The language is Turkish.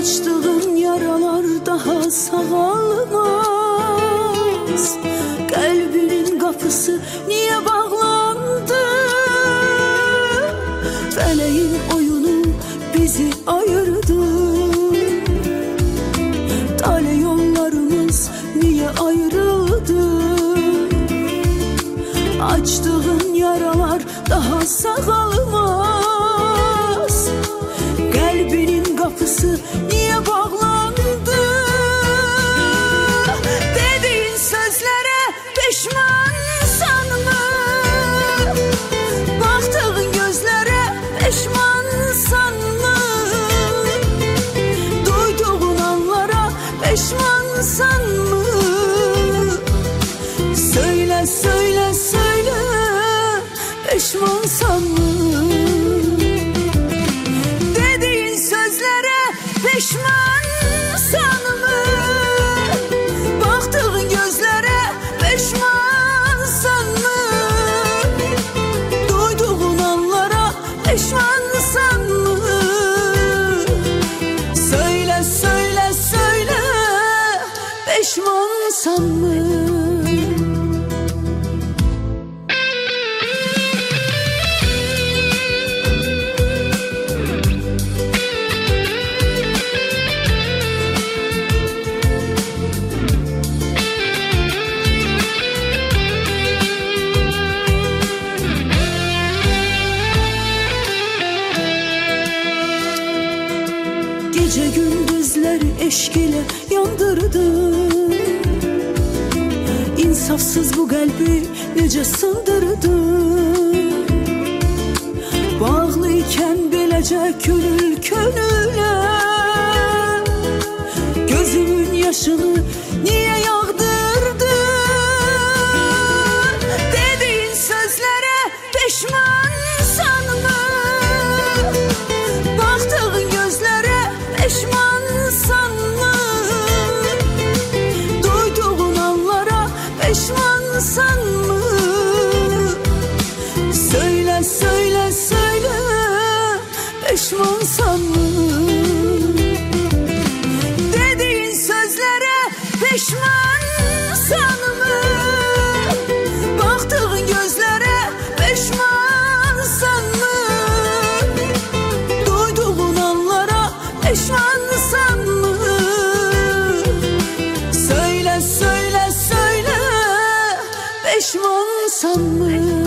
Açtığın yaralar daha sağalmaz. Kalbinin kapısı niye bağlandı? Feleğin oyunu bizi ayırdı. Tale yollarımız niye ayrıldı? Açtığın yaralar daha sağalmaz. Kalbinin kapısı niye bağlandı? Dediğin sözlere pişmansan mı? Baktığın gözlere pişmansan mı? Duyduğun anlara pişmansan mı? Söyle söyle söyle, pişmansan mı? Dediğin sözlere pişmansan mı? Baktığın gözlere pişmansan mı? Duyduğun anlara pişmansan mı? Söyle söyle söyle, pişmansan mı? Gece gündüzler eşk ile yandırdın. İnsafsız bu kalbi nece sındırdın. Bağlıyken bilece könül könüle, gözümün yaşını niye yağdırdın? Dediğin sözlere pişmansan mı? Baktığın gözlere pişmansan mı? Duyduğun anlara pişmansan mı? Söyle söyle söyle, pişmansan mı? Dediğin sözlere pişmansan mı? Baktığın gözlere pişmansan mı? Duyduğun anlara pişmansan mı? Söyle söyle söyle, pişmansan mı?